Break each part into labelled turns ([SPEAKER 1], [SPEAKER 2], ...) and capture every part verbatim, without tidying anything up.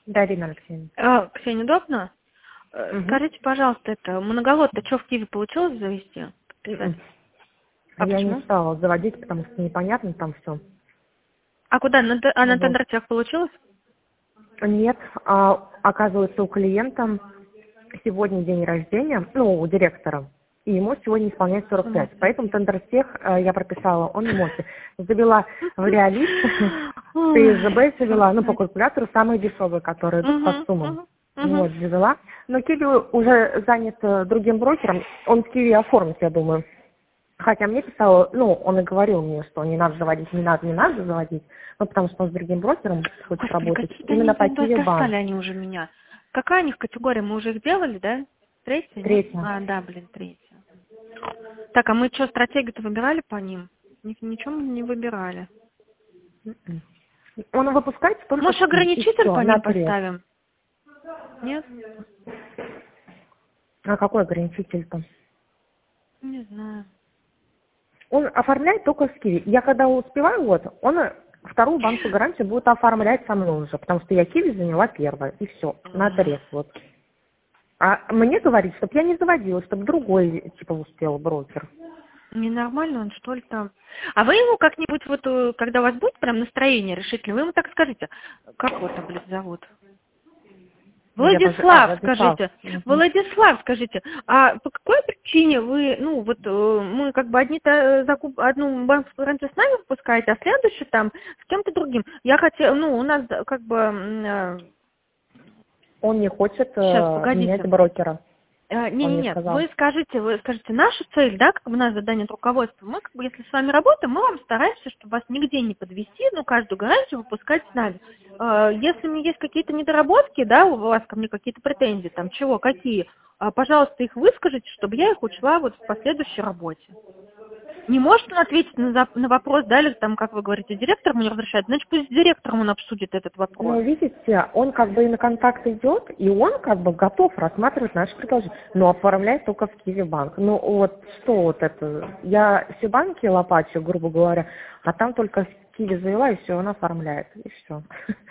[SPEAKER 1] Да, Ирина Алексеевна.
[SPEAKER 2] А, Ксения, удобно?
[SPEAKER 1] Угу.
[SPEAKER 2] Скажите, пожалуйста, это многолот-то что в Киеве получилось завести? Подписать? А
[SPEAKER 1] Я
[SPEAKER 2] почему?
[SPEAKER 1] не стала заводить, потому что непонятно там все.
[SPEAKER 2] А куда? На, т- а на
[SPEAKER 1] Вот.
[SPEAKER 2] тендерах получилось?
[SPEAKER 1] Нет, а, оказывается, у клиента сегодня день рождения, ну, у директора, и ему сегодня исполняется сорок пять. Поэтому тендер-тех э, я прописала, он не может. Завела в реалист, в ТСБ завела, ну, по калькулятору самые дешевые, которые по суммам. Вот, завела. Но Киви уже занят э, другим брокером, он в Киви оформит, я думаю. Хотя мне писал, ну, он и говорил мне, что не надо заводить, не надо, не надо заводить, ну, потому что он с другим брокером хочет
[SPEAKER 2] Господи,
[SPEAKER 1] работать.
[SPEAKER 2] какие-то
[SPEAKER 1] Именно по
[SPEAKER 2] они
[SPEAKER 1] Киви банк.
[SPEAKER 2] достали они уже меня. Какая у них категория? Мы уже их делали, да? Третья, нет?
[SPEAKER 1] Третья.
[SPEAKER 2] А, да, блин, третья. Так, а мы что, стратегию-то выбирали по ним? Ни- Ничего мы не выбирали.
[SPEAKER 1] М-м. Он выпускается только
[SPEAKER 2] Может,
[SPEAKER 1] в Киви, и
[SPEAKER 2] ограничитель
[SPEAKER 1] все,
[SPEAKER 2] по ним
[SPEAKER 1] наперед.
[SPEAKER 2] поставим? Нет?
[SPEAKER 1] А какой ограничитель-то?
[SPEAKER 2] Не знаю.
[SPEAKER 1] Он оформляет только в Киви. Я когда успеваю, вот, он вторую банковскую гарантию будет оформлять со мной уже, потому что я Киви заняла первое, и все, на отрез, вот. А мне говорит, чтобы я не заводила, чтобы другой, типа, успел брокер.
[SPEAKER 2] Ненормально он, что ли, там? А вы ему как-нибудь, вот, э, когда у вас будет прям настроение решительное, вы ему так скажите, как его там, блядь, зовут?
[SPEAKER 1] Я даже, а,
[SPEAKER 2] Владислав,
[SPEAKER 1] Владислав.
[SPEAKER 2] скажите,
[SPEAKER 1] Мгм.
[SPEAKER 2] Владислав, скажите, а по какой причине вы, ну, вот, э, мы как бы одни-то закуп, одну банковскую гарантию с нами выпускаете, а следующую там с кем-то другим? Я хотела, ну, у нас э, как бы, м, э,
[SPEAKER 1] Он не хочет
[SPEAKER 2] сейчас,
[SPEAKER 1] э, менять
[SPEAKER 2] погодите.
[SPEAKER 1] брокера,
[SPEAKER 2] Э,
[SPEAKER 1] он
[SPEAKER 2] Не, не,
[SPEAKER 1] мне
[SPEAKER 2] нет,
[SPEAKER 1] сказал.
[SPEAKER 2] вы скажите, вы скажите, наша цель, да, как бы наше задание от руководства, мы как бы, если с вами работаем, мы вам стараемся, чтобы вас нигде не подвести, ну, каждую гарантию выпускать с нами. Э, Если у меня есть какие-то недоработки, да, у вас ко мне какие-то претензии, там, чего, какие, а, пожалуйста, их выскажите, чтобы я их учла вот в последующей работе. Не может он ответить на, зап- на вопрос, да, или там, как вы говорите, директор ему не разрешает, значит, пусть с директором он обсудит этот вопрос.
[SPEAKER 1] Ну, видите, он как бы и на контакт идет, и он как бы готов рассматривать наши предложения, но оформляет только в Киви банк. Ну, вот что вот это? Я все банки лопачу, грубо говоря, а там только в Киви завела, и все, он оформляет, и все.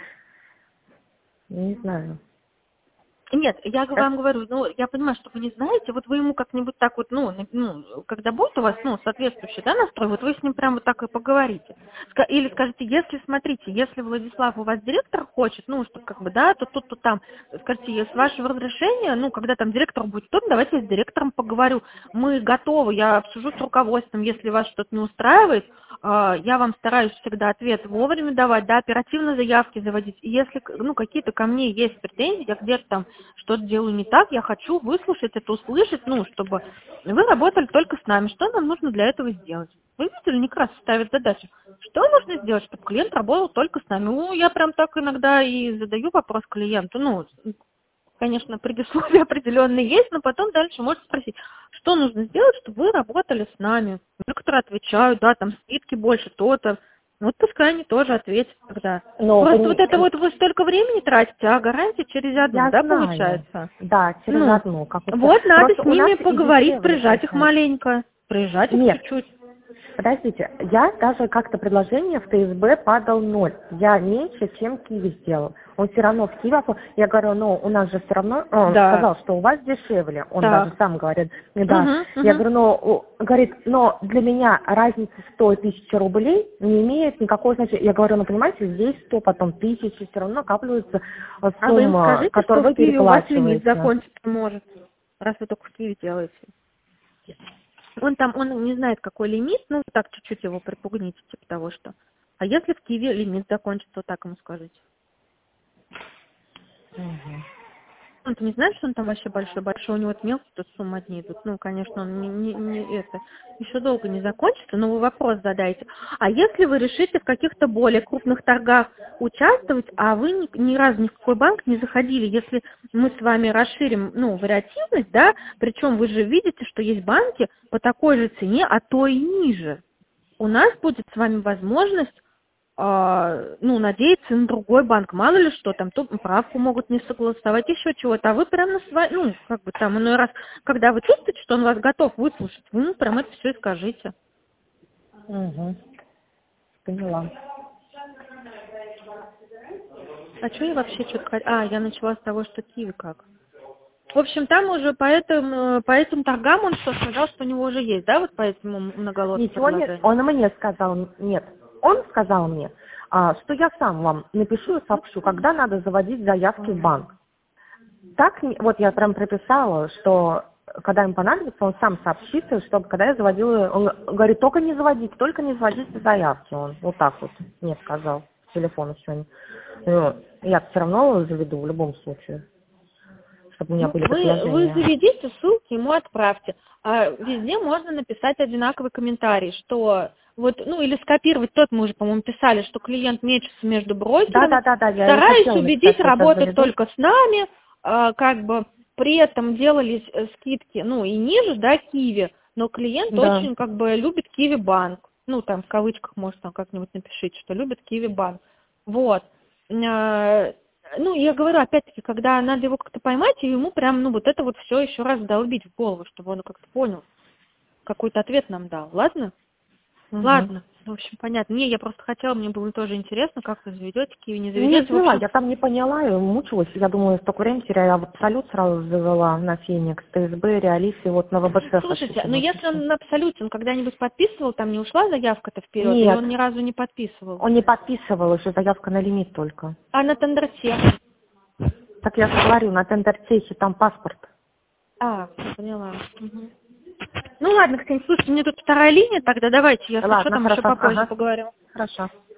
[SPEAKER 1] Не знаю.
[SPEAKER 2] Нет, я г-
[SPEAKER 1] Как?
[SPEAKER 2] вам говорю, ну, я понимаю, что вы не знаете, вот вы ему как-нибудь так вот, ну, на- ну, когда будет у вас, ну, соответствующий, да, настрой, вот вы с ним прямо вот так и поговорите. Ска- Или скажите, если, смотрите, если Владислав у вас директор хочет, ну, что как бы, да, то тут, то там, скажите, с вашего разрешения, ну, когда там директор будет удобно, давайте я с директором поговорю. Мы готовы, я обсужу с руководством, если вас что-то не устраивает, а, я вам стараюсь всегда ответ вовремя давать, да, оперативно заявки заводить. И если, ну, какие-то ко мне есть претензии, я где-то там что-то делаю не так, я хочу выслушать это, услышать, ну, чтобы вы работали только с нами. Что нам нужно для этого сделать? Вы видели, Некрас ставит задачу. Что нужно сделать, чтобы клиент работал только с нами? Ну, я прям так иногда и задаю вопрос клиенту. Ну, конечно, предисловие определенное есть, но потом дальше можете спросить, что нужно сделать, чтобы вы работали с нами. Некоторые отвечают, да, там скидки больше, то-то. Вот пускай они тоже ответят тогда.
[SPEAKER 1] Но вы
[SPEAKER 2] Просто вот это
[SPEAKER 1] не-
[SPEAKER 2] вот вы столько времени тратите, а гарантия через одну,
[SPEAKER 1] я
[SPEAKER 2] да,
[SPEAKER 1] знаю.
[SPEAKER 2] получается?
[SPEAKER 1] Да, через
[SPEAKER 2] Ну,
[SPEAKER 1] одну. Как у тебя.
[SPEAKER 2] вот надо
[SPEAKER 1] Просто
[SPEAKER 2] с
[SPEAKER 1] у нас
[SPEAKER 2] ними
[SPEAKER 1] и
[SPEAKER 2] поговорить,
[SPEAKER 1] дешевле
[SPEAKER 2] прижать их
[SPEAKER 1] получается.
[SPEAKER 2] маленько, прижать их
[SPEAKER 1] Нет,
[SPEAKER 2] чуть-чуть.
[SPEAKER 1] подождите, я даже как-то предложение в ТСБ падал ноль. Я меньше, чем Киви сделал. Он все равно в Киви, опо- я говорю, ну, у нас же все равно, он
[SPEAKER 2] Да,
[SPEAKER 1] сказал, что у вас дешевле, он даже
[SPEAKER 2] так.
[SPEAKER 1] сам говорит, да.
[SPEAKER 2] Угу,
[SPEAKER 1] Я
[SPEAKER 2] угу.
[SPEAKER 1] говорю, ну, у- говорит, но для меня разница сто тысяч рублей не имеет никакого значения. Я говорю, ну, понимаете, здесь сто, потом тысяча, все равно накапливается э,
[SPEAKER 2] А вы им
[SPEAKER 1] сумма,
[SPEAKER 2] скажите, что
[SPEAKER 1] которую
[SPEAKER 2] в
[SPEAKER 1] вы
[SPEAKER 2] Киеве у вас лимит
[SPEAKER 1] переплачиваете.
[SPEAKER 2] закончиться может, раз вы только в Киеве делаете. Он там, он не знает, какой лимит, ну, так чуть-чуть его припугните, типа того, что. А если в Киеве лимит закончится, вот так ему скажите.
[SPEAKER 1] Мгм.
[SPEAKER 2] Он-то не знает, что он там вообще большой-большой, у него вот мелкие тут суммы одни идут. Ну, конечно, он не, не, не это, еще долго не закончится, но вы вопрос задайте. А если вы решите в каких-то более крупных торгах участвовать, а вы ни, ни разу ни в какой банк не заходили, если мы с вами расширим, ну, вариативность, да, причем вы же видите, что есть банки по такой же цене, а то и ниже. У нас будет с вами возможность а, ну, надеяться на другой банк. Мало ли что, там то правку могут не согласовать, еще чего-то. А вы прям на своей, ну, как бы там, иной раз, когда вы чувствуете, что он вас готов выслушать, вы ему прям это все и скажите.
[SPEAKER 1] Мгм. Поняла.
[SPEAKER 2] А что я вообще что-то... А, я начала с того, что Киви как. В общем, там уже по этим, по этим торгам он что, сказал, что у него уже есть, да, вот по этому многолотному
[SPEAKER 1] Ничего не...
[SPEAKER 2] предложению?
[SPEAKER 1] Он мне сказал, нет. Он сказал мне, а, что я сам вам напишу и сообщу, когда надо заводить заявки в банк. Так, не- вот я прям прописала, что когда им понадобится, он сам сообщит, чтобы когда я заводила, он говорит, только не заводите, только не заводите заявки. Он вот так вот мне сказал по телефону сегодня. Ну, я все равно заведу в любом случае, чтобы у меня
[SPEAKER 2] Ну,
[SPEAKER 1] были
[SPEAKER 2] вы, вы
[SPEAKER 1] предложения.
[SPEAKER 2] заведите, ссылки ему отправьте. А везде можно написать одинаковый комментарий, что вот, ну, или скопировать тот, мы уже, по-моему, писали, что клиент мечется между
[SPEAKER 1] Да,
[SPEAKER 2] брокерами,
[SPEAKER 1] да, да, да, я и
[SPEAKER 2] стараюсь
[SPEAKER 1] хотела написать,
[SPEAKER 2] убедить
[SPEAKER 1] что сейчас
[SPEAKER 2] работать
[SPEAKER 1] заведу.
[SPEAKER 2] только с нами, а, как бы при этом делались э, скидки, ну, и ниже, да, Киви, но клиент
[SPEAKER 1] Да.
[SPEAKER 2] очень, как бы, любит Киви банк. Ну, там, в кавычках, может, там как-нибудь напишите, что любит Киви банк. Вот. А, Ну, я говорю, опять-таки, когда надо его как-то поймать, и ему прям, ну, вот это вот все еще раз долбить в голову, чтобы он как-то понял, какой-то ответ нам дал. Ладно?
[SPEAKER 1] Угу.
[SPEAKER 2] Ладно. В общем, понятно. Не, я просто хотела, мне было тоже интересно, как вы заведете, Киви не
[SPEAKER 1] Не
[SPEAKER 2] заведете. В
[SPEAKER 1] взяла,
[SPEAKER 2] общем,
[SPEAKER 1] я там не поняла и мучилась. Я думаю, столько времени теряю. Я в Абсолют сразу завела на Феникс, ТСБ, Реалис, и вот на ВБЦ хочу
[SPEAKER 2] слушайте, ну
[SPEAKER 1] тянуть
[SPEAKER 2] если
[SPEAKER 1] еще.
[SPEAKER 2] он на абсолюте, он когда-нибудь подписывал, там не ушла заявка-то вперед, или
[SPEAKER 1] Нет,
[SPEAKER 2] он ни разу не подписывал?
[SPEAKER 1] он не подписывал, еще заявка на лимит только.
[SPEAKER 2] А на Тендерте?
[SPEAKER 1] Так я же говорю, на Тендертехе там паспорт.
[SPEAKER 2] А, поняла. Мгм. Ну ладно, Ксения, слушайте, мне тут вторая линия, тогда давайте, если что,
[SPEAKER 1] Ладно,
[SPEAKER 2] там еще
[SPEAKER 1] хорошо,
[SPEAKER 2] попозже
[SPEAKER 1] ага,
[SPEAKER 2] поговорим.
[SPEAKER 1] хорошо.